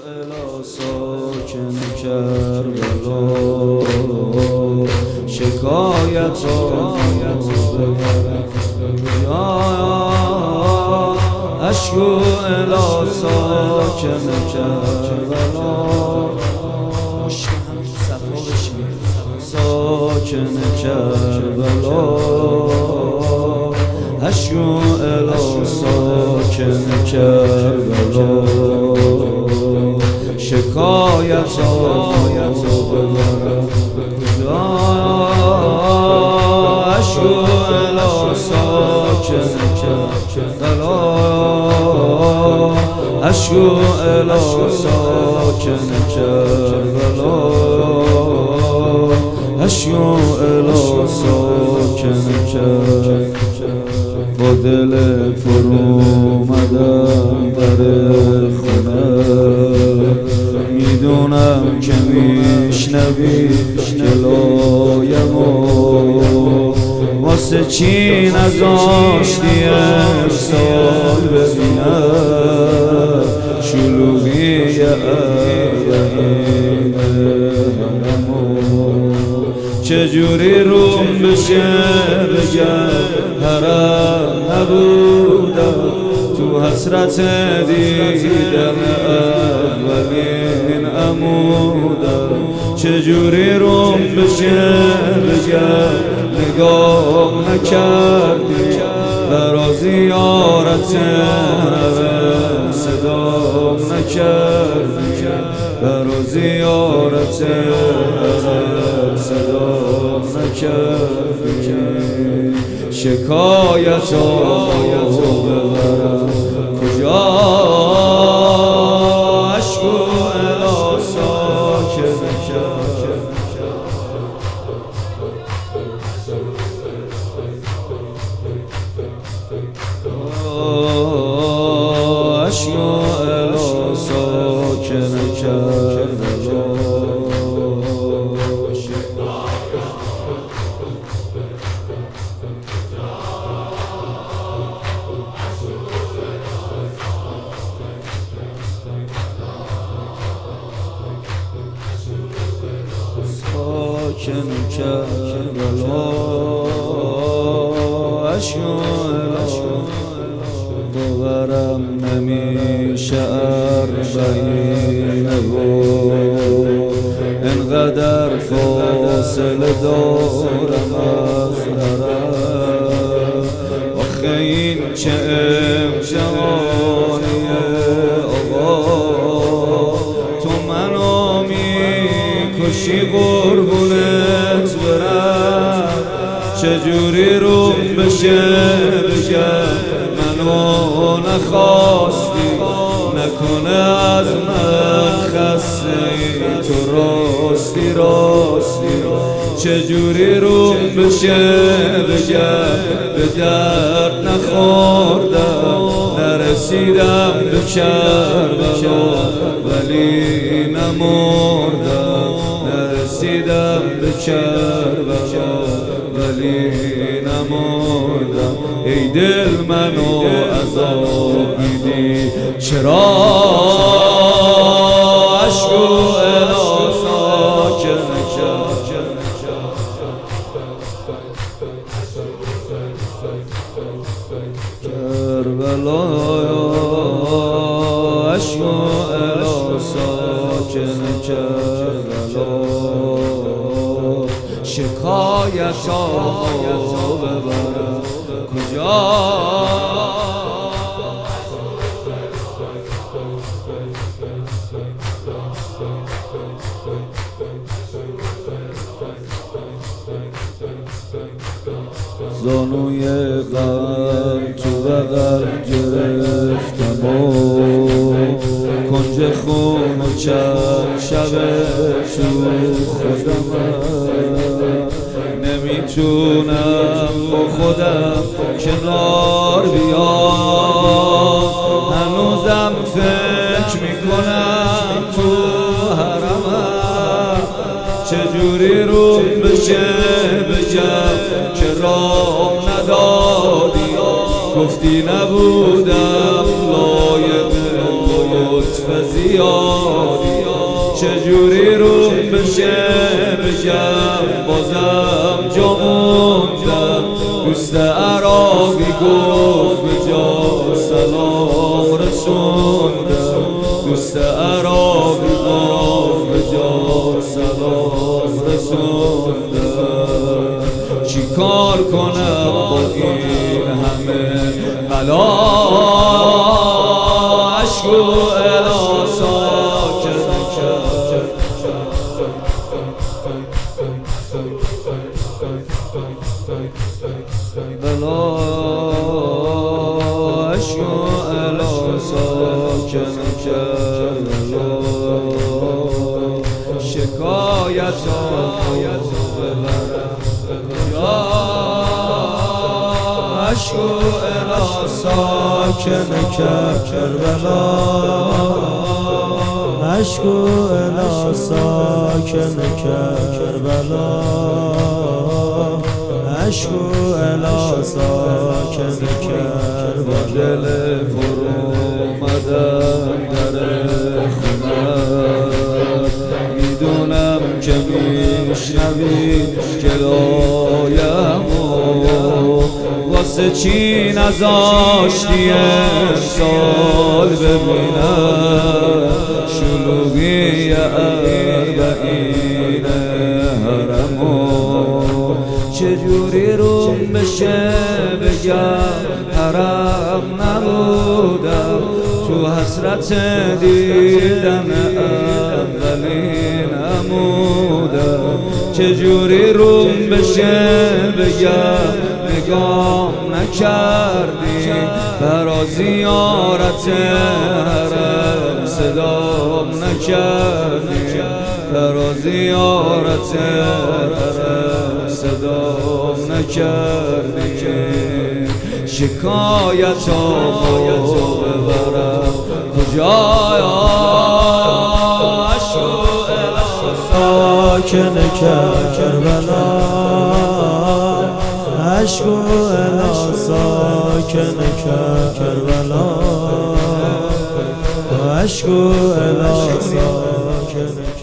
الی ساکن کربلا شکایت اشکو الی ساکن کربلا ساکن کربلا اشکو الی ساکن کربلا شکایت اشکو الی ساکن کربلا اشکو الی ساکن کربلا اشکو الی ساکن کربلا با دل فرو اومدم در خونه میدونم که میشنوی گلایمو واسه چی نذاشتی امسال ببینم شلوغی اولین هممو چجوری روم بشه بگم حرم نبودم تو حسرت دیدم اولین عمودم چجوری روم بشه بگم نگاه نکردی برا زیارت نوه صدام نکردی برا زیارت نوه صدام نکردی شکایت رو ببرم کجا اشکو الی ساکن اشکو الی ساکن کربلا ساکن کربلا اشکو باورم نمیشه اربعینه انقدر فاصله دارم از حرم آخه این چه امتحانیه آقا تو منو میکشی قربونت برم چجوری روم بشه بگم منو نخواستی نکنه از من خسته ای تو راستی چجوری روم بشه بگم به درد نخوردم نرسیدم به کربلا ولی نمردم نرسیدم به کربلا ولی نمردم ای دل منو عذاب میدی چرا اشکو الی ساکن کربلا اشکو الی ساکن کربلا شکایت رو ببرم کجا زانوی غم تو بغل گرفتم و کنج خون و چند شب تو خودم نمیتونم با خودم کنار بیام هنوزم فکر میکنم تو حرمم چجوری روم بشه بگم که رام ندادی گفتی نبودم لایق لطف زیادی چجوری رو بشه بگم بازم جا موندم دوست عراقی گفت به جا سلام رسوندم دوست عراقی گفت به جا سلام رسوندم چی کار کنم با این همه بلا عشق و الا ساکن بلا عشق و الا ساکن شکایت عشق و الا ساکن کربلا عشق و الا ساکن کربلا عشق و الا ساکن کربلا دل پر اومدم در خونم میدونم که میشنوی گلایمو واسه چی نذاشتی امسال ببینم شلوغی اربعین حرمو چجوری روم بشه بگم حرم نبودم تو حسرت دیدن اولین عمودم چجوری روم بشه بگم نگام نکردی برا زیارت حرم صدام نکردی برا زیارت حرم صدام نکردی شکایتامو ببرم کجا عشق و الا ساکن کربلا عشق و الا ساکن کربلا عشق و الا ساکن